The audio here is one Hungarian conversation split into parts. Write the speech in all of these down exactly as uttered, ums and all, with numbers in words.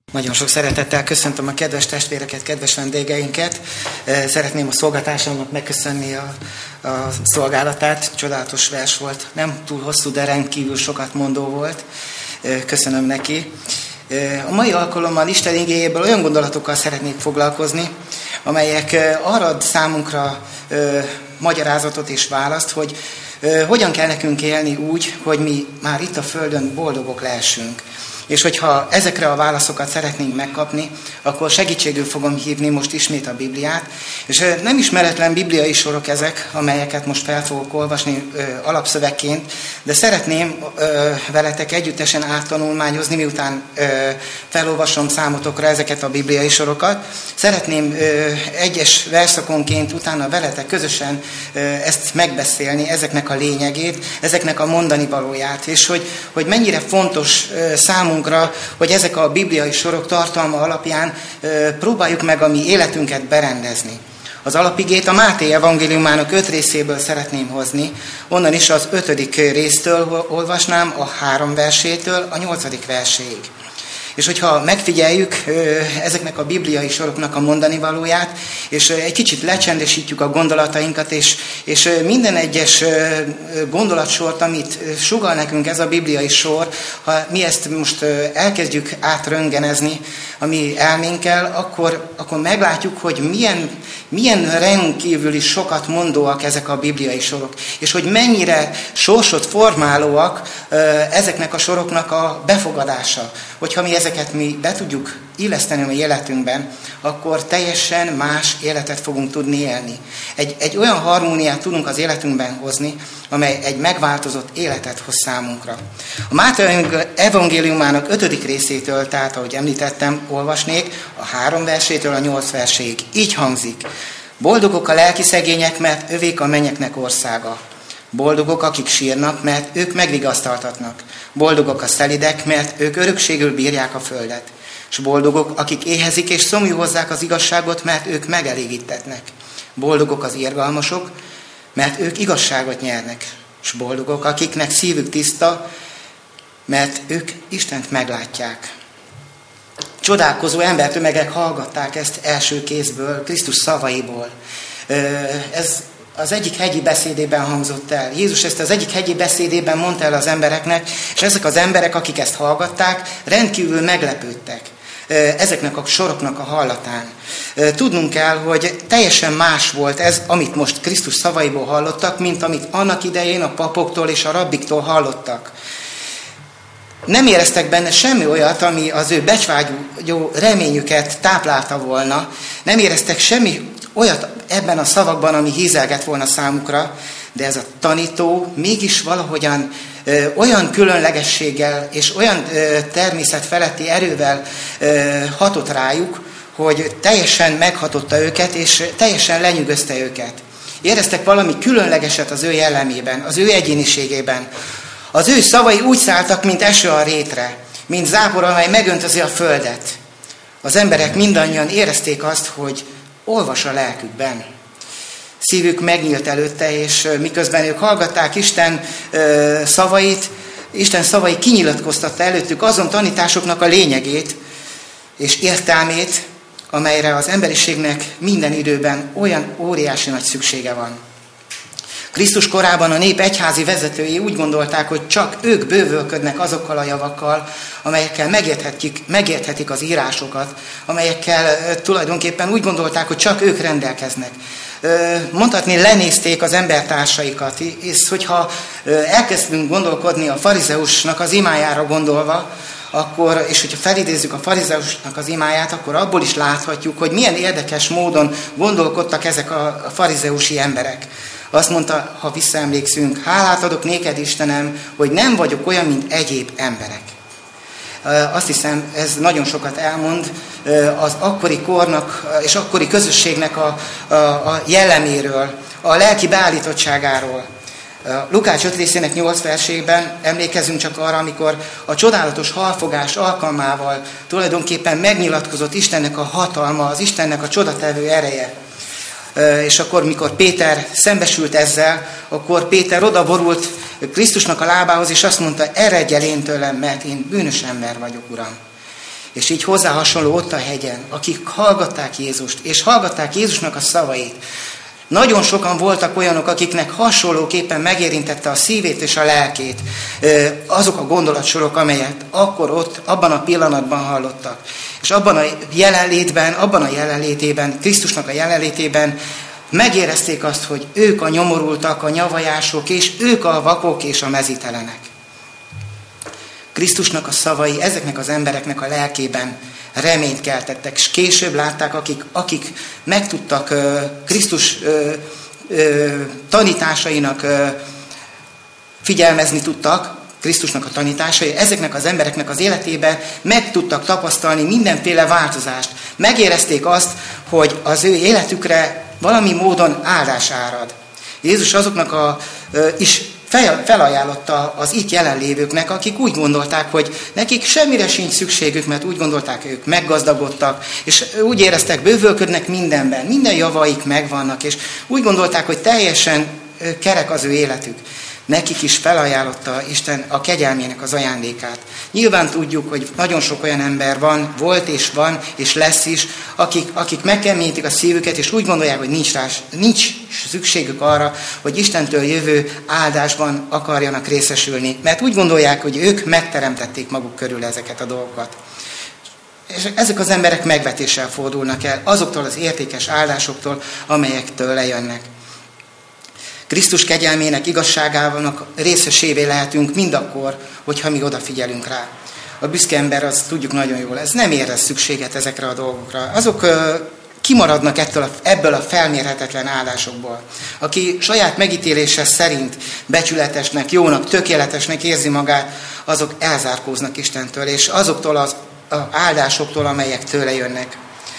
Nagyon sok szeretettel köszöntöm a kedves testvéreket, kedves vendégeinket. Szeretném a szolgatársamnak megköszönni a, a szolgálatát. Csodálatos vers volt. Nem túl hosszú, de rendkívül sokat mondó volt. Köszönöm neki. A mai alkalommal Isten igéjéből olyan gondolatokkal szeretnék foglalkozni, amelyek arra ad számunkra magyarázatot és választ, hogy hogyan kell nekünk élni úgy, hogy mi már itt a Földön boldogok lehessünk. És hogyha ezekre a válaszokat szeretnénk megkapni, akkor segítségül fogom hívni most ismét a Bibliát. És nem ismeretlen bibliai sorok ezek, amelyeket most fel fogok olvasni ö, alapszövegként, de szeretném ö, veletek együttesen áttanulmányozni, miután ö, felolvasom számotokra ezeket a bibliai sorokat. Szeretném ö, egyes verszakonként utána veletek közösen ö, ezt megbeszélni, ezeknek a lényegét, ezeknek a mondani valóját, és hogy, hogy mennyire fontos ö, számunkra, hogy ezek a bibliai sorok tartalma alapján e, próbáljuk meg a mi életünket berendezni. Az alapigét a Máté evangéliumának öt részéből szeretném hozni, onnan is az ötödik résztől olvasnám, a három versétől a nyolcadik verséig. És hogyha megfigyeljük ezeknek a bibliai soroknak a mondani valóját, és egy kicsit lecsendesítjük a gondolatainkat, és, és minden egyes gondolatsort, amit sugall nekünk ez a bibliai sor, ha mi ezt most elkezdjük átröngenezni a mi elménkkel, akkor, akkor meglátjuk, hogy milyen, milyen rendkívüli sokat mondóak ezek a bibliai sorok, és hogy mennyire sorsot formálóak ezeknek a soroknak a befogadása. Hogyha mi ezeket mi be tudjuk illeszteni a mi életünkben, akkor teljesen más életet fogunk tudni élni. Egy, egy olyan harmóniát tudunk az életünkben hozni, amely egy megváltozott életet hoz számunkra. A Máté evangéliumának ötödik részétől, tehát ahogy említettem, olvasnék, a három versétől a nyolc verséig. Így hangzik: boldogok a lelki szegények, mert övék a mennyeknek országa. Boldogok, akik sírnak, mert ők megvigasztaltatnak. Boldogok a szelidek, mert ők örökségül bírják a földet. És boldogok, akik éhezik és szomjú hozzák az igazságot, mert ők megelégítetnek. Boldogok az irgalmasok, mert ők igazságot nyernek. És boldogok, akiknek szívük tiszta, mert ők Istent meglátják. Csodálkozó embertömegek hallgatták ezt első kézből, Krisztus szavaiból. Ez az egyik hegyi beszédében hangzott el. Jézus ezt az egyik hegyi beszédében mondta el az embereknek, és ezek az emberek, akik ezt hallgatták, rendkívül meglepődtek ezeknek a soroknak a hallatán. Tudnunk kell, hogy teljesen más volt ez, amit most Krisztus szavaiból hallottak, mint amit annak idején a papoktól és a rabbiktól hallottak. Nem éreztek benne semmi olyat, ami az ő becsvágyó reményüket táplálta volna. Nem éreztek semmi olyat ebben a szavakban, ami hízelgett volna számukra, de ez a tanító mégis valahogyan ö, olyan különlegességgel és olyan ö, természetfeletti erővel ö, hatott rájuk, hogy teljesen meghatotta őket, és teljesen lenyűgözte őket. Éreztek valami különlegeset az ő jellemében, az ő egyéniségében. Az ő szavai úgy szálltak, mint eső a rétre, mint zápor, amely megöntözi a földet. Az emberek mindannyian érezték azt, hogy olvas a lelkükben. Szívük megnyílt előtte, és miközben ők hallgatták Isten szavait, Isten szavai kinyilatkoztatta előttük azon tanításoknak a lényegét és értelmét, amelyre az emberiségnek minden időben olyan óriási nagy szüksége van. Krisztus korában a nép egyházi vezetői úgy gondolták, hogy csak ők bővölködnek azokkal a javakkal, amelyekkel megérthetik, megérthetik az írásokat, amelyekkel tulajdonképpen úgy gondolták, hogy csak ők rendelkeznek. Mondhatni, lenézték az embertársaikat, és hogyha elkezdünk gondolkodni a farizeusnak az imájára gondolva, akkor, és hogyha felidézzük a farizeusnak az imáját, akkor abból is láthatjuk, hogy milyen érdekes módon gondolkodtak ezek a farizeusi emberek. Azt mondta, ha visszaemlékszünk, hálát adok néked, Istenem, hogy nem vagyok olyan, mint egyéb emberek. Azt hiszem, ez nagyon sokat elmond az akkori kornak és akkori közösségnek a, a, a jelleméről, a lelki beállítottságáról. Lukács öt részének nyolc versében emlékezünk csak arra, amikor a csodálatos halfogás alkalmával tulajdonképpen megnyilatkozott Istennek a hatalma, az Istennek a csodatevő ereje. És akkor, mikor Péter szembesült ezzel, akkor Péter odaborult Krisztusnak a lábához, és azt mondta, eredj el én tőlem, mert én bűnös ember vagyok, Uram. És így hozzá hasonló ott a hegyen, akik hallgatták Jézust, és hallgatták Jézusnak a szavait. Nagyon sokan voltak olyanok, akiknek hasonlóképpen megérintette a szívét és a lelkét azok a gondolatsorok, amelyet akkor ott, abban a pillanatban hallottak. És abban a jelenlétben, abban a jelenlétében, Krisztusnak a jelenlétében megérezték azt, hogy ők a nyomorultak, a nyavajások, és ők a vakok és a mezítelenek. Krisztusnak a szavai ezeknek az embereknek a lelkében reményt keltettek, és később látták, akik, akik megtudtak uh, Krisztus uh, uh, tanításainak uh, figyelmezni tudtak, Krisztusnak a tanításai, ezeknek az embereknek az életében meg tudtak tapasztalni mindenféle változást. Megérezték azt, hogy az ő életükre valami módon áldás árad. Jézus azoknak a, uh, is felajánlotta az itt jelenlévőknek, akik úgy gondolták, hogy nekik semmire sincs szükségük, mert úgy gondolták, ők meggazdagodtak, és úgy éreztek, bővölködnek mindenben, minden javaik megvannak, és úgy gondolták, hogy teljesen kerek az ő életük. Nekik is felajánlotta Isten a kegyelmének az ajándékát. Nyilván tudjuk, hogy nagyon sok olyan ember van, volt és van, és lesz is, akik, akik megkeményítik a szívüket, és úgy gondolják, hogy nincs, rá, nincs szükségük arra, hogy Istentől jövő áldásban akarjanak részesülni. Mert úgy gondolják, hogy ők megteremtették maguk körül ezeket a dolgokat. És ezek az emberek megvetéssel fordulnak el azoktól az értékes áldásoktól, amelyektől lejönnek. Krisztus kegyelmének, igazságának részesévé lehetünk mindakkor, hogyha mi odafigyelünk rá. A büszke ember, az tudjuk nagyon jól, ez nem érez szükséget ezekre a dolgokra. Azok ö, kimaradnak ettől a, ebből a felmérhetetlen áldásokból. Aki saját megítélése szerint becsületesnek, jónak, tökéletesnek érzi magát, azok elzárkóznak Istentől, és azoktól az áldásoktól, amelyek tőle jönnek.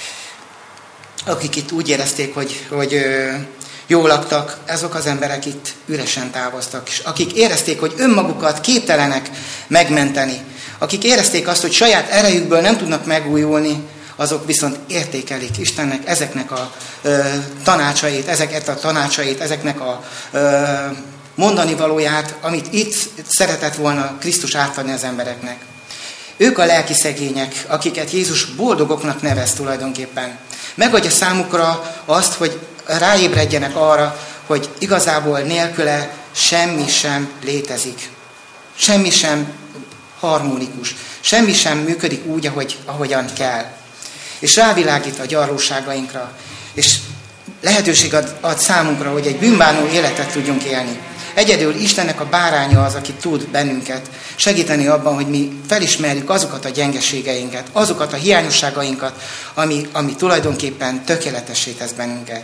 Akik itt úgy érezték, hogy... hogy ö, jól laktak, azok az emberek itt üresen távoztak. És akik érezték, hogy önmagukat képtelenek megmenteni, akik érezték azt, hogy saját erejükből nem tudnak megújulni, azok viszont értékelik Istennek ezeknek a ö, tanácsait, ezeket a tanácsait, ezeknek a ö, mondani valóját, amit itt szeretett volna Krisztus átadni az embereknek. Ők a lelki szegények, akiket Jézus boldogoknak nevez tulajdonképpen. Megadja számukra azt, hogy ráébredjenek arra, hogy igazából nélküle semmi sem létezik. Semmi sem harmonikus. Semmi sem működik úgy, ahogy, ahogyan kell. És rávilágít a gyarlóságainkra. És lehetőség ad, ad számunkra, hogy egy bűnbánó életet tudjunk élni. Egyedül Istennek a báránya az, aki tud bennünket segíteni abban, hogy mi felismerjük azokat a gyengeségeinket, azokat a hiányosságainkat, ami, ami tulajdonképpen tökéletessé tesz bennünket.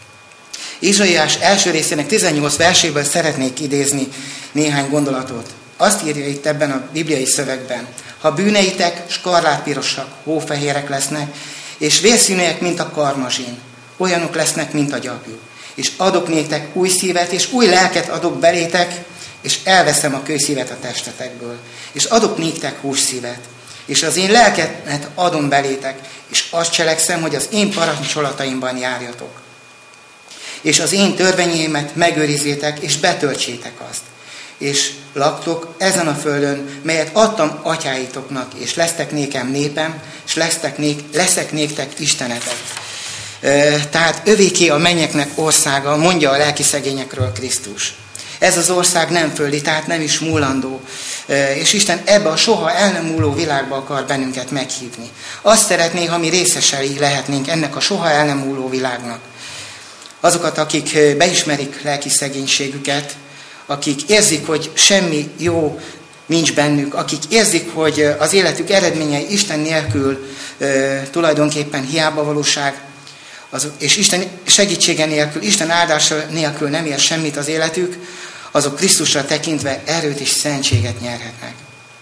Izsaiás első részének tizennyolc verséből szeretnék idézni néhány gondolatot. Azt írja itt ebben a bibliai szövegben: ha bűneitek skarlátpirosak, hófehérek lesznek, és vérszínűek, mint a karmazsin, olyanok lesznek, mint a gyapjú. És adok néktek új szívet, és új lelket adok belétek, és elveszem a kőszívet a testetekből. És adok néktek hússzívet, és az én lelkemet adom belétek, és azt cselekszem, hogy az én parancsolataimban járjatok. És az én törvényeimet megőrizzétek, és betöltsétek azt. És laktok ezen a földön, melyet adtam atyáitoknak, és lesztek nékem népem, és lesztek nék, leszek néktek istenetek. Tehát övéké a mennyeknek országa, mondja a lelki szegényekről Krisztus. Ez az ország nem földi, tehát nem is múlandó. És Isten ebbe a soha el nem múló világba akar bennünket meghívni. Azt szeretné, ha mi részesei lehetnénk ennek a soha el nem múló világnak. Azokat, akik beismerik lelki szegénységüket, akik érzik, hogy semmi jó nincs bennük, akik érzik, hogy az életük eredményei Isten nélkül tulajdonképpen hiába valóság, az, és Isten segítsége nélkül, Isten áldása nélkül nem ér semmit az életük, azok Krisztusra tekintve erőt és szentséget nyerhetnek.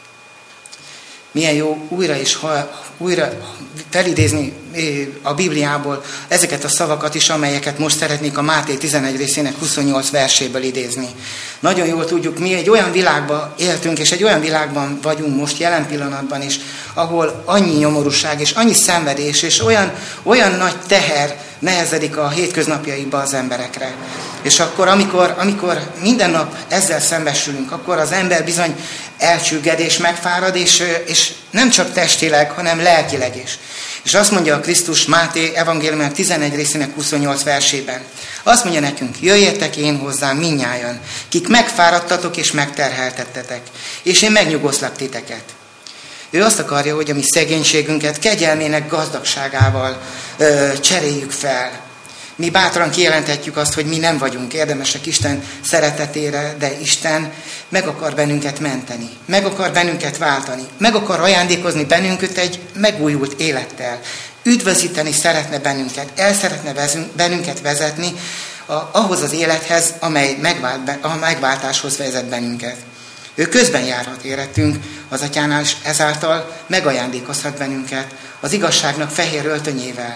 Milyen jó újra és újra felidézni a Bibliából ezeket a szavakat is, amelyeket most szeretnék a Máté tizenegy részének huszonnyolc verséből idézni. Nagyon jól tudjuk, mi egy olyan világban éltünk, és egy olyan világban vagyunk most jelen pillanatban is, ahol annyi nyomorúság és annyi szenvedés, és olyan, olyan nagy teher nehezedik a hétköznapjaiba az emberekre. És akkor, amikor, amikor minden nap ezzel szembesülünk, akkor az ember bizony elcsügged és megfárad, és, és nem csak testileg, hanem lelkileg is. És azt mondja a Krisztus Máté evangéliumának tizenegy részének huszonnyolc versében. Azt mondja nekünk, jöjjetek én hozzám mindnyájan, kik megfáradtatok és megterheltettetek, és én megnyugoszlak titeket. Ő azt akarja, hogy a mi szegénységünket kegyelmének gazdagságával ö, cseréljük fel. Mi bátran kijelenthetjük azt, hogy mi nem vagyunk érdemesek Isten szeretetére, de Isten meg akar bennünket menteni, meg akar bennünket váltani, meg akar ajándékozni bennünket egy megújult élettel. Üdvözíteni szeretne bennünket, el szeretne bennünket vezetni ahhoz az élethez, amely megvált, a megváltáshoz vezet bennünket. Ő közben járhat érettünk az Atyánál, és ezáltal megajándékozhat bennünket az igazságnak fehér öltönyével.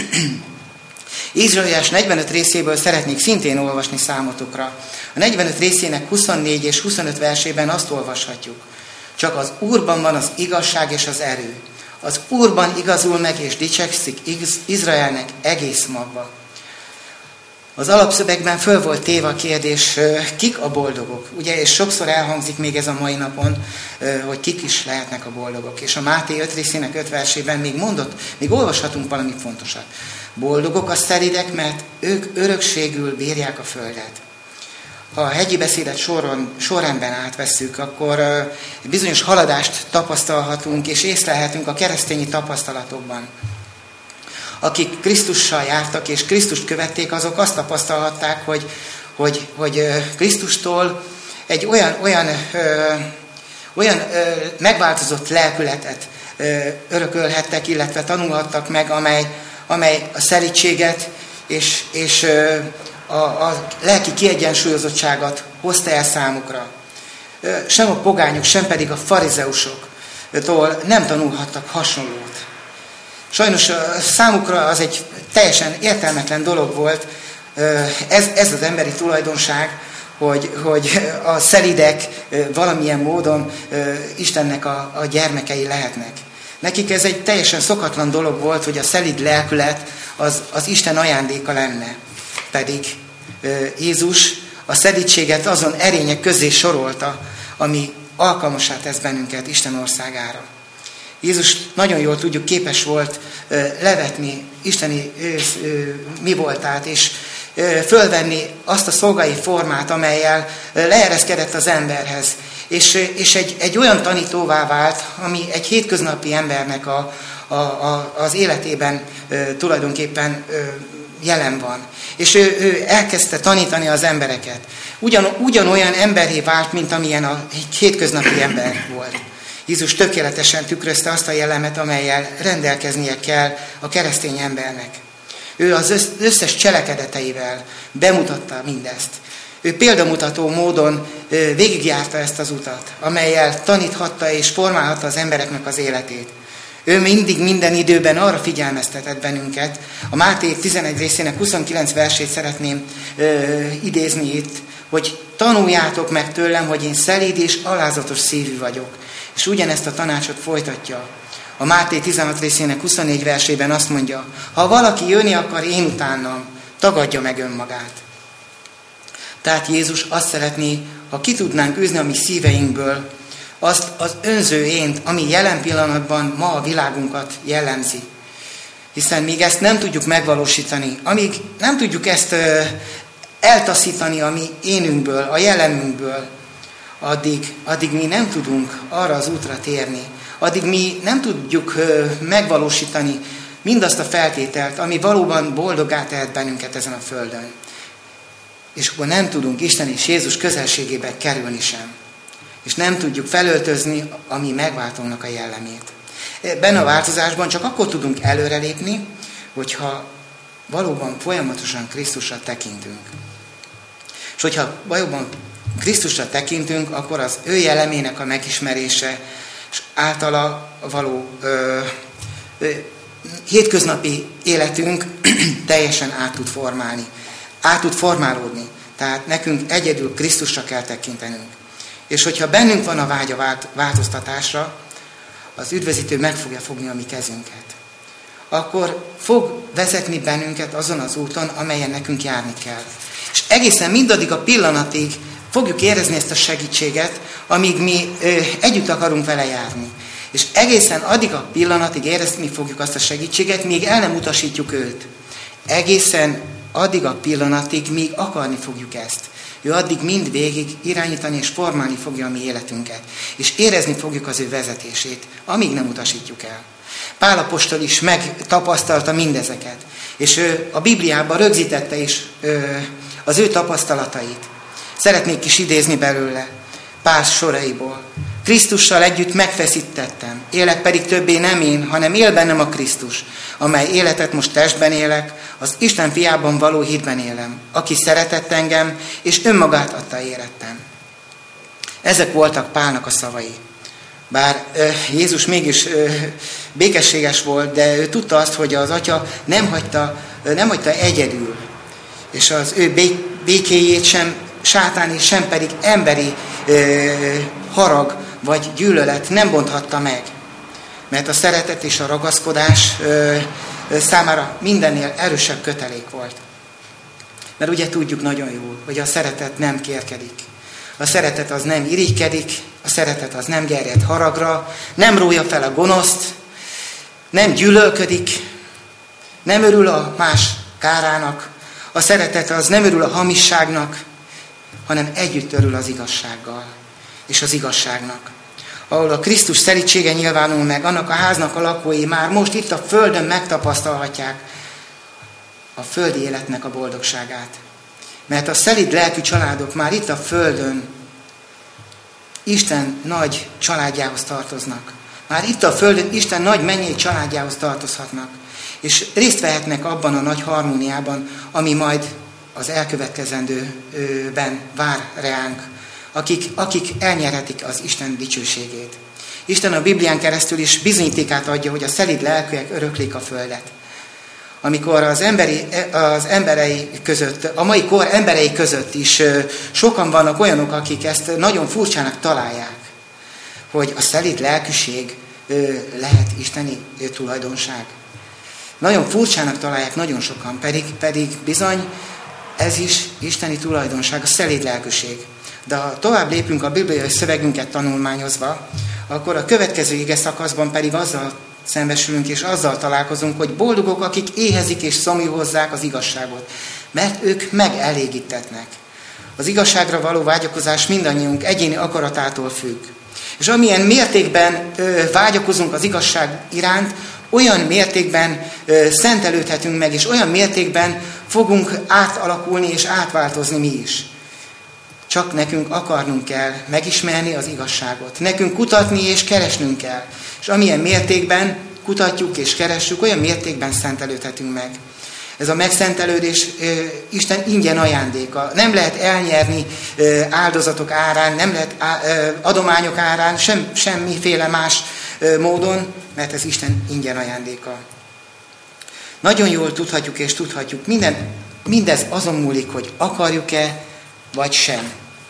Ézsaiás negyvenöt részéből szeretnék szintén olvasni számotokra. A negyvenöt részének huszonnégy és huszonöt versében azt olvashatjuk. Csak az Úrban van az igazság és az erő. Az Úrban igazul meg és dicsekszik Izraelnek egész magva. Az alapszövegben föl volt téve a kérdés, kik a boldogok? Ugye, és sokszor elhangzik még ez a mai napon, hogy kik is lehetnek a boldogok. És a Máté öt részének öt versében még mondott, még olvashatunk valami fontosat. Boldogok a szelídek, mert ők örökségül bírják a földet. Ha a hegyi beszédet soron, sorrendben átvesszük, akkor bizonyos haladást tapasztalhatunk, és észlelhetünk a keresztényi tapasztalatokban. Akik Krisztussal jártak, és Krisztust követték, azok azt tapasztalhatták, hogy, hogy, hogy Krisztustól egy olyan, olyan, ö, olyan ö, megváltozott lelkületet ö, örökölhettek, illetve tanulhattak meg, amely, amely a szelídséget és, és ö, a, a lelki kiegyensúlyozottságot hozta el számukra. Ö, sem a pogányok, sem pedig a farizeusoktól nem tanulhattak hasonlót. Sajnos számukra az egy teljesen értelmetlen dolog volt, ez, ez az emberi tulajdonság, hogy, hogy a szelídek valamilyen módon Istennek a, a gyermekei lehetnek. Nekik ez egy teljesen szokatlan dolog volt, hogy a szelíd lelkület az, az Isten ajándéka lenne. Pedig Jézus a szelídséget azon erények közé sorolta, ami alkalmassá tesz bennünket Isten országára. Jézus nagyon jól tudjuk, képes volt levetni isteni mi voltát, és fölvenni azt a szolgai formát, amellyel leereszkedett az emberhez. És, és egy, egy olyan tanítóvá vált, ami egy hétköznapi embernek a, a, a, az életében tulajdonképpen jelen van. És ő, ő elkezdte tanítani az embereket. Ugyan, ugyanolyan emberré vált, mint amilyen a hétköznapi ember volt. Jézus tökéletesen tükrözte azt a jellemet, amellyel rendelkeznie kell a keresztény embernek. Ő az összes cselekedeteivel bemutatta mindezt. Ő példamutató módon végigjárta ezt az utat, amellyel taníthatta és formálhatta az embereknek az életét. Ő mindig minden időben arra figyelmeztetett bennünket. A Máté tizenegy részének huszonkilenc versét szeretném ö, idézni itt, hogy tanuljátok meg tőlem, hogy én szelíd és alázatos szívű vagyok. És ugyanezt a tanácsot folytatja. A Máté tizenhat részének huszonnégy versében azt mondja, ha valaki jönni akar én utánam, tagadja meg önmagát. Tehát Jézus azt szeretné, ha ki tudnánk űzni a mi szíveinkből azt az önző ént, ami jelen pillanatban ma a világunkat jellemzi. Hiszen míg ezt nem tudjuk megvalósítani, amíg nem tudjuk ezt ö, eltaszítani a mi énünkből, a jelenünkből, addig, addig mi nem tudunk arra az útra térni. Addig mi nem tudjuk ö, megvalósítani mindazt a feltételt, ami valóban boldoggá tehet bennünket ezen a földön. És akkor nem tudunk Isten és Jézus közelségébe kerülni sem. És nem tudjuk felöltözni a mi megváltónak a jellemét. Ebben a változásban csak akkor tudunk előrelépni, hogyha valóban folyamatosan Krisztusra tekintünk. És hogyha valóban Krisztusra tekintünk, akkor az ő jellemének a megismerése, és általa való ö, ö, hétköznapi életünk teljesen át tud formálni. Át tud formálódni. Tehát nekünk egyedül Krisztusra kell tekintenünk. És hogyha bennünk van a vágy a változtatásra, az üdvözítő meg fogja fogni a mi kezünket. akkor fog vezetni bennünket azon az úton, amelyen nekünk járni kell. És egészen mindaddig a pillanatig fogjuk érezni ezt a segítséget, amíg mi ö, együtt akarunk vele járni. És egészen addig a pillanatig érezni fogjuk azt a segítséget, míg el nem utasítjuk őt. Egészen addig a pillanatig, míg akarni fogjuk ezt. Ő addig mind végig irányítani és formálni fogja a mi életünket. És érezni fogjuk az ő vezetését, amíg nem utasítjuk el. Pál apostol is megtapasztalta mindezeket. És ő a Bibliában rögzítette is ö, az ő tapasztalatait. Szeretnék is idézni belőle Pál soraiból. Krisztussal együtt megfeszítettem, élek pedig többé nem én, hanem él bennem a Krisztus, amely életet most testben élek, az Isten fiában való hitben élem, aki szeretett engem, és önmagát adta érettem. Ezek voltak Pálnak a szavai. Bár Jézus mégis békességes volt, de ő tudta azt, hogy az Atya nem hagyta, nem hagyta egyedül, és az ő békéjét sem sátáni, sem pedig emberi harag vagy gyűlölet nem bonthatta meg. Mert a szeretet és a ragaszkodás számára mindennél erősebb kötelék volt. Mert ugye tudjuk nagyon jól, hogy a szeretet nem kérkedik. A szeretet az nem irigykedik, a szeretet az nem gerjed haragra, nem rója fel a gonoszt, nem gyűlölködik, nem örül a más kárának, a szeretet az nem örül a hamisságnak, hanem együtt örül az igazsággal és az igazságnak. Ahol a Krisztus szelídsége nyilvánul meg, annak a háznak a lakói már most itt a földön megtapasztalhatják a földi életnek a boldogságát. Mert a szelíd lelkű családok már itt a földön Isten nagy családjához tartoznak. Már itt a földön Isten nagy mennyei családjához tartozhatnak. És részt vehetnek abban a nagy harmóniában, ami majd az elkövetkezendőben vár reánk, akik, akik elnyerhetik az Isten dicsőségét. Isten a Biblián keresztül is bizonyítékát adja, hogy a szelíd lelkűek öröklik a földet. Amikor az, emberi, az emberei között, a mai kor emberei között is sokan vannak olyanok, akik ezt nagyon furcsának találják, hogy a szelíd lelkűség lehet isteni tulajdonság. Nagyon furcsának találják nagyon sokan, pedig, pedig bizony ez is isteni tulajdonság, a szelíd lelkűség. De ha tovább lépünk a bibliai szövegünket tanulmányozva, akkor a következő ige szakaszban pedig azzal szembesülünk és azzal találkozunk, hogy boldogok, akik éhezik és szomjúhozzák az igazságot, mert ők megelégítetnek. Az igazságra való vágyakozás mindannyiunk egyéni akaratától függ. És amilyen mértékben ö, vágyakozunk az igazság iránt, olyan mértékben ö, szentelődhetünk meg, és olyan mértékben fogunk átalakulni és átváltozni mi is. Csak nekünk akarnunk kell megismerni az igazságot. Nekünk kutatni és keresnünk kell. És amilyen mértékben kutatjuk és keressük, olyan mértékben szentelődhetünk meg. Ez a megszentelődés ö, Isten ingyen ajándéka. Nem lehet elnyerni ö, áldozatok árán, nem lehet á, ö, adományok árán, sem, semmiféle más ö, módon, mert ez Isten ingyen ajándéka. Nagyon jól tudhatjuk és tudhatjuk, minden, mindez azon múlik, hogy akarjuk-e, vagy sem.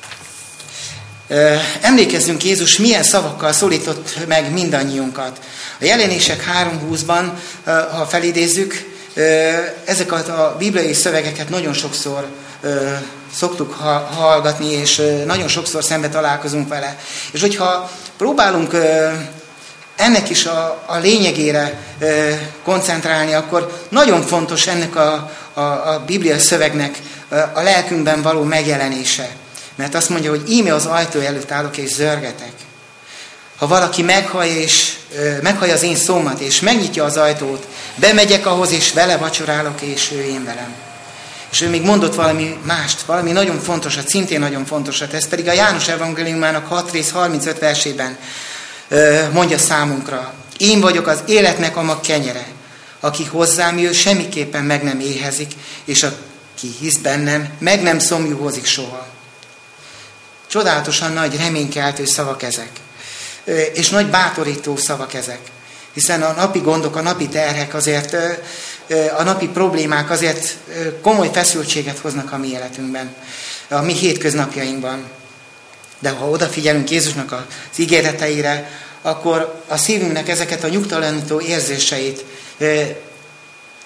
Emlékezzünk, Jézus milyen szavakkal szólított meg mindannyiunkat. A Jelenések három húszban, ha felidézzük, ezeket a bibliai szövegeket nagyon sokszor szoktuk hallgatni, és nagyon sokszor szembe találkozunk vele. És hogyha próbálunk ennek is a, a lényegére koncentrálni, akkor nagyon fontos ennek a, a, a bibliai szövegnek a lelkünkben való megjelenése. Mert azt mondja, hogy íme az ajtó előtt állok és zörgetek. Ha valaki meghallja, és, meghallja az én szómat, és megnyitja az ajtót, bemegyek ahhoz, és vele vacsorálok, és ő én velem. És ő még mondott valami mást, valami nagyon fontosat, szintén nagyon fontosat, ez pedig a János evangéliumának hat rész harmincöt versében mondja számunkra. Én vagyok az életnek a mag kenyere. Aki hozzám jön, semmiképpen meg nem éhezik, és aki hisz bennem, meg nem szomjúhozik soha. Csodálatosan nagy reménykeltő szavak ezek. És nagy bátorító szavak ezek. Hiszen a napi gondok, a napi terhek azért, a napi problémák azért komoly feszültséget hoznak a mi életünkben, a mi hétköznapjainkban. De ha odafigyelünk Jézusnak az ígéreteire, akkor a szívünknek ezeket a nyugtalanító érzéseit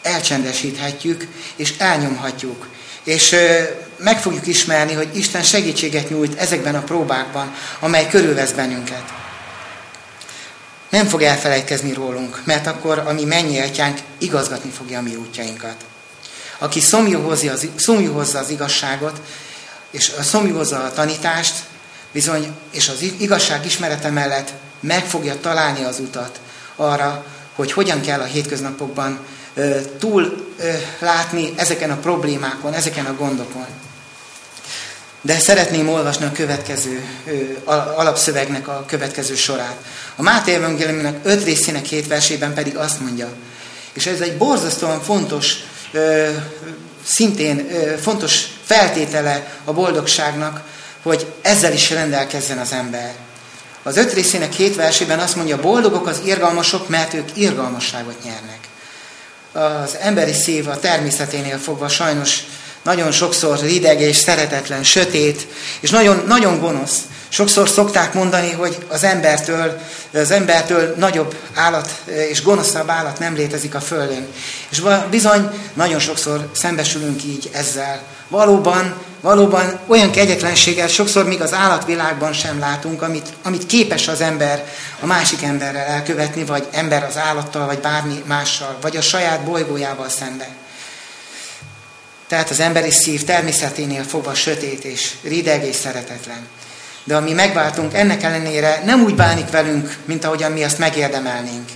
elcsendesíthetjük, és elnyomhatjuk. És meg fogjuk ismerni, hogy Isten segítséget nyújt ezekben a próbákban, amely körülvesz bennünket. Nem fog elfelejtkezni rólunk, mert akkor a mi mennyi atyánk igazgatni fogja a mi útjainkat. Aki szomjúhozza az, szomjúhozza az igazságot, és szomjúhozza a tanítást, bizony, és az igazság ismerete mellett meg fogja találni az utat arra, hogy hogyan kell a hétköznapokban ö, túl ö, látni ezeken a problémákon, ezeken a gondokon. De szeretném olvasni a következő ö, alapszövegnek a következő sorát. A Máté evangéliumának öt részének hét versében pedig azt mondja, és ez egy borzasztóan fontos, ö, szintén ö, fontos feltétele a boldogságnak, hogy ezzel is rendelkezzen az ember. Az öt részének hét versében azt mondja, boldogok az irgalmasok, mert ők irgalmasságot nyernek. Az emberi szív a természeténél fogva sajnos nagyon sokszor rideg és szeretetlen, sötét, és nagyon, nagyon gonosz. Sokszor szokták mondani, hogy az embertől, az embertől nagyobb állat és gonoszabb állat nem létezik a Földön. És bizony, nagyon sokszor szembesülünk így ezzel. Valóban, valóban olyan kegyetlenséggel sokszor még az állatvilágban sem látunk, amit, amit képes az ember a másik emberrel elkövetni, vagy ember az állattal, vagy bármi mással, vagy a saját bolygójával szemben. Tehát az emberi szív természeténél fogva sötét és rideg és szeretetlen. De ami megváltunk, ennek ellenére nem úgy bánik velünk, mint ahogyan mi azt megérdemelnénk.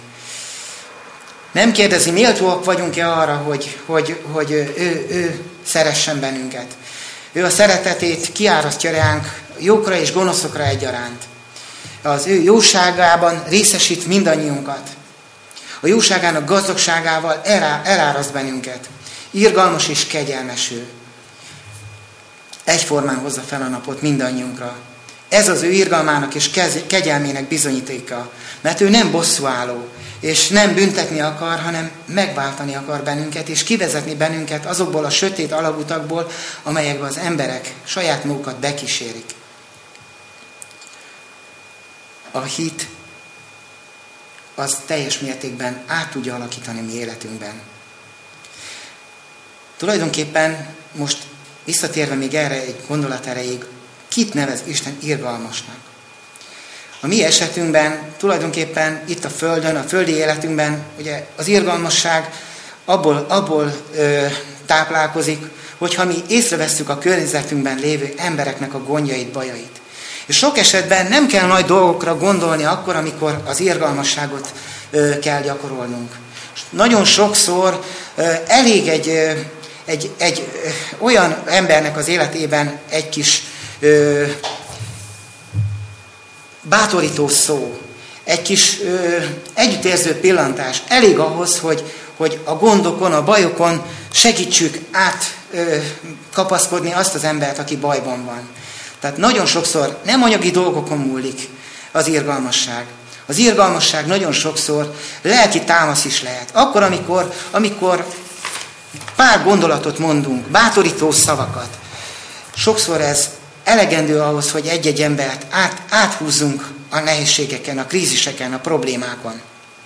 Nem kérdezi, méltóak vagyunk-e arra, hogy, hogy, hogy ő, ő, ő szeressen bennünket. Ő a szeretetét kiárasztja ránk jókra és gonoszokra egyaránt. Az ő jóságában részesít mindannyiunkat. A jóságának gazdagságával elá, eláraszt bennünket. Irgalmas és kegyelmes ő. Egyformán hozza fel a napot mindannyiunkra. Ez az ő irgalmának és kegyelmének bizonyítéka. Mert ő nem bosszúálló, és nem büntetni akar, hanem megváltani akar bennünket, és kivezetni bennünket azokból a sötét alagutakból, amelyekben az emberek saját magukat bekísérik. A hit az teljes mértékben át tudja alakítani mi életünkben. Tulajdonképpen most visszatérve még erre egy gondolat erejéig, kit nevez Isten irgalmasnak? A mi esetünkben, tulajdonképpen itt a Földön, a földi életünkben, ugye az irgalmasság abból, abból ö, táplálkozik, hogyha mi észrevesszük a környezetünkben lévő embereknek a gondjait, bajait. És sok esetben nem kell nagy dolgokra gondolni akkor, amikor az irgalmasságot ö, kell gyakorolnunk. Nagyon sokszor ö, elég egy, ö, egy, egy ö, olyan embernek az életében egy kis ö, bátorító szó, egy kis ö, együttérző pillantás elég ahhoz, hogy, hogy a gondokon, a bajokon segítsük át ö, kapaszkodni azt az embert, aki bajban van. Tehát nagyon sokszor nem anyagi dolgokon múlik az irgalmasság. Az irgalmasság nagyon sokszor lelki támasz is lehet. Akkor, amikor, amikor pár gondolatot mondunk, bátorító szavakat, sokszor ez elegendő ahhoz, hogy egy-egy embert át, áthúzzunk a nehézségeken, a kríziseken, a problémákon.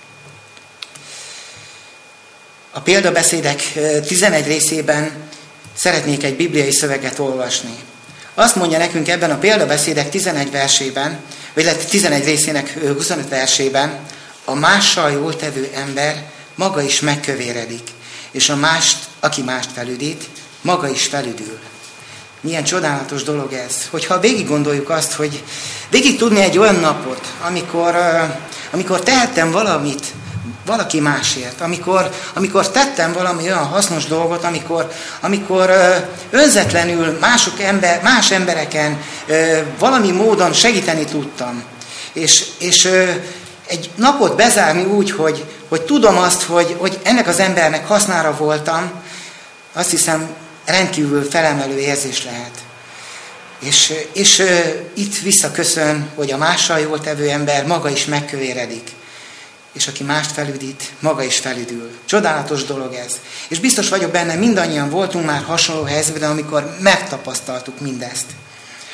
A példabeszédek tizenegy részében szeretnék egy bibliai szöveget olvasni. Azt mondja nekünk ebben a példabeszédek tizenegy versében, vagy tizenegy részének huszonöt versében, a mással jól tevő ember maga is megkövéredik, és a mást, aki mást felüdít, maga is felüdül. Milyen csodálatos dolog ez, hogyha végig gondoljuk azt, hogy végig tudni egy olyan napot, amikor, amikor tehettem valamit valaki másért, amikor, amikor tettem valami olyan hasznos dolgot, amikor, amikor önzetlenül mások ember, más embereken valami módon segíteni tudtam. És, és egy napot bezárni úgy, hogy, hogy tudom azt, hogy, hogy ennek az embernek hasznára voltam, azt hiszem rendkívül felemelő érzés lehet. És, és itt visszaköszön, hogy a mással jól tevő ember maga is megkövéredik. És aki mást felüdít, maga is felüdül. Csodálatos dolog ez. És biztos vagyok benne, mindannyian voltunk már hasonló helyzetben, amikor megtapasztaltuk mindezt.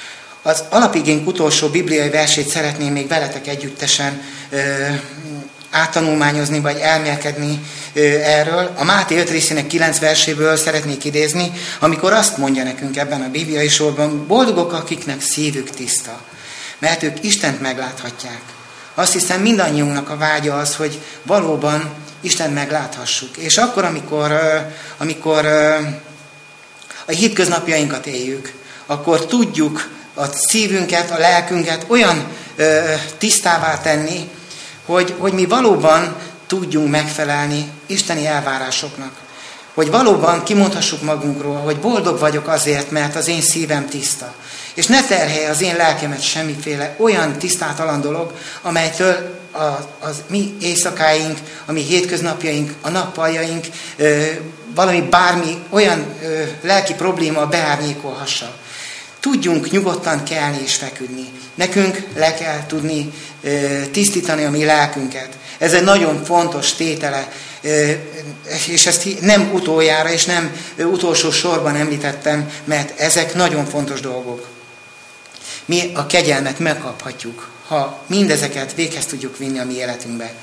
Az alapigénk utolsó bibliai versét szeretném még veletek együttesen ö, áttanulmányozni, vagy elmélkedni erről. A Máté öt részének kilenc verséből szeretnék idézni, amikor azt mondja nekünk ebben a bibliai sorban, boldogok, akiknek szívük tiszta, mert ők Istent megláthatják. Azt hiszem, mindannyiunknak a vágya az, hogy valóban Istent megláthassuk. És akkor, amikor, amikor a hétköznapjainkat éljük, akkor tudjuk a szívünket, a lelkünket olyan tisztává tenni, hogy, hogy mi valóban tudjunk megfelelni isteni elvárásoknak. Hogy valóban kimondhassuk magunkról, hogy boldog vagyok azért, mert az én szívem tiszta. És ne terhelje az én lelkemet semmiféle olyan tisztátalan dolog, amelytől a, az mi éjszakáink, a mi hétköznapjaink, a nappaljaink, ö, valami bármi olyan ö, lelki probléma beárnyékolhassa. Tudjunk nyugodtan kelni és feküdni. Nekünk le kell tudni ö, tisztítani a mi lelkünket. Ez egy nagyon fontos tétele, ö, és ezt nem utoljára és nem utolsó sorban említettem, mert ezek nagyon fontos dolgok. Mi a kegyelmet megkaphatjuk, ha mindezeket véghez tudjuk vinni a mi életünkbe.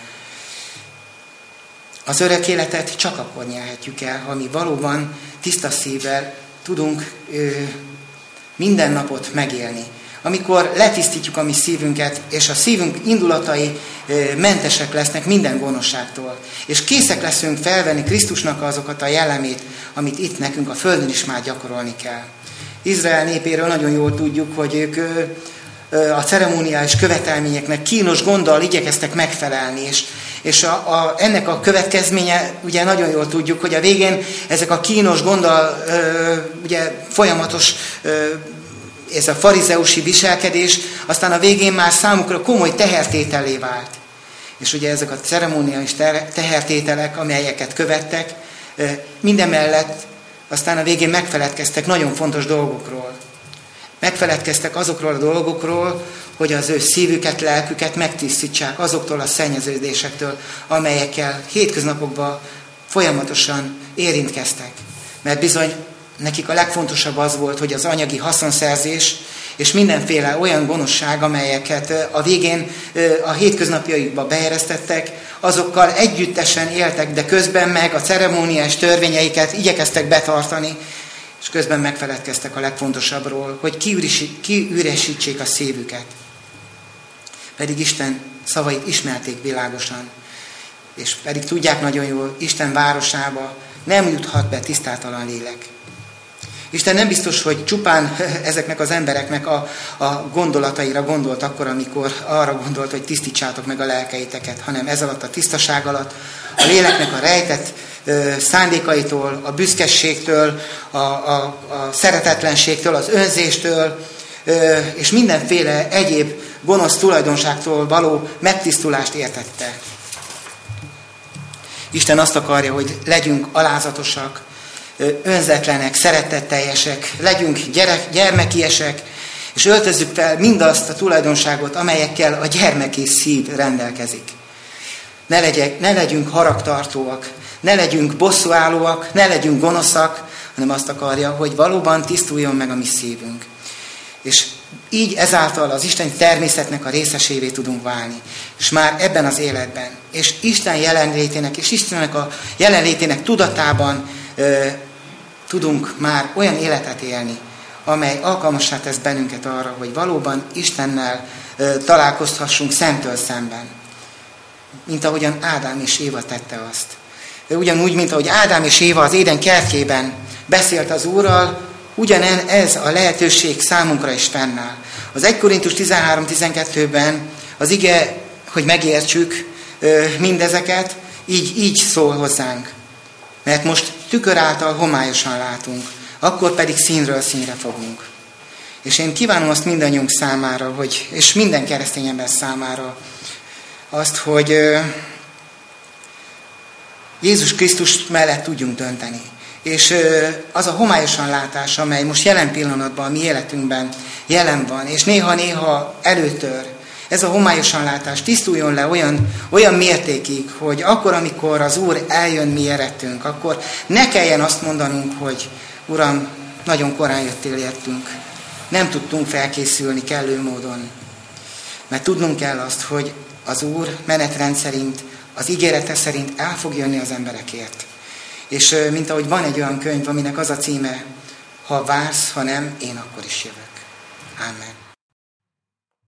Az örök életet csak akkor nyerhetjük el, ha mi valóban tiszta szívvel tudunk ö, minden napot megélni. Amikor letisztítjuk a mi szívünket, és a szívünk indulatai ö, mentesek lesznek minden gonoszságtól, és készek leszünk felvenni Krisztusnak azokat a jellemét, amit itt nekünk a földön is már gyakorolni kell. Izrael népéről nagyon jól tudjuk, hogy ők ö, ö, a ceremóniális követelményeknek kínos gonddal igyekeztek megfelelni, és, és a, a, ennek a következménye, ugye nagyon jól tudjuk, hogy a végén ezek a kínos gonddal ö, ugye folyamatos ö, ez a farizeusi viselkedés, aztán a végén már számukra komoly tehertétellé vált. És ugye ezek a ceremóniális tehertételek, amelyeket követtek, ö, mindemellett aztán a végén megfeledkeztek nagyon fontos dolgokról. Megfeledkeztek azokról a dolgokról, hogy az ő szívüket, lelküket megtisztítsák azoktól a szennyeződésektől, amelyekkel hétköznapokban folyamatosan érintkeztek. Mert bizony nekik a legfontosabb az volt, hogy az anyagi haszonszerzés és mindenféle olyan gonoszság, amelyeket a végén a hétköznapjaikba beeresztettek, azokkal együttesen éltek, de közben meg a ceremóniás törvényeiket igyekeztek betartani, és közben megfeledkeztek a legfontosabbról, hogy kiüresítsék a szívüket. Pedig Isten szavait ismerték világosan, és pedig tudják nagyon jól, Isten városába nem juthat be tisztátalan lélek. Isten nem biztos, hogy csupán ezeknek az embereknek a, a gondolataira gondolt akkor, amikor arra gondolt, hogy tisztítsátok meg a lelkeiteket, hanem ez alatt a tisztaság alatt a léleknek a rejtett ö, szándékaitól, a büszkeségtől, a, a, a szeretetlenségtől, az önzéstől, ö, és mindenféle egyéb gonosz tulajdonságtól való megtisztulást értette. Isten azt akarja, hogy legyünk alázatosak, önzetlenek, szeretetteljesek, legyünk gyerek, gyermekiesek, és öltözzük fel mindazt a tulajdonságot, amelyekkel a gyermeki szív rendelkezik. Ne, legyek, ne legyünk haragtartóak, ne legyünk bosszúállóak, ne legyünk gonoszak, hanem azt akarja, hogy valóban tisztuljon meg a mi szívünk. És így ezáltal az Isten természetnek a részesévé tudunk válni. És már ebben az életben, és Isten jelenlétének, és Istennek a jelenlétének tudatában ö, tudunk már olyan életet élni, amely alkalmassá tesz bennünket arra, hogy valóban Istennel ö, találkozhassunk szemtől szemben. Mint ahogyan Ádám és Éva tette azt. Ugyanúgy, mint ahogy Ádám és Éva az Éden kertjében beszélt az Úrral, ugyanez a lehetőség számunkra is fennáll. Az egy Korintus tizenhárom tizenkettőben az ige, hogy megértsük ö, mindezeket, így, így szól hozzánk. Mert most tükör által homályosan látunk, akkor pedig színről színre fogunk. És én kívánom azt mindannyiunk számára, hogy, és minden keresztény ember számára azt, hogy ö, Jézus Krisztus mellett tudjunk dönteni. És ö, az a homályosan látás, amely most jelen pillanatban a mi életünkben jelen van, és néha-néha előtör, ez a homályosan látás tisztuljon le olyan, olyan mértékig, hogy akkor, amikor az Úr eljön mi eredtünk, akkor ne kelljen azt mondanunk, hogy Uram, nagyon korán jöttél értünk. Nem tudtunk felkészülni kellő módon. Mert tudnunk kell azt, hogy az Úr menetrend szerint az ígérete szerint el fog jönni az emberekért. És mint ahogy van egy olyan könyv, aminek az a címe, ha vársz, ha nem, én akkor is jövök. Amen.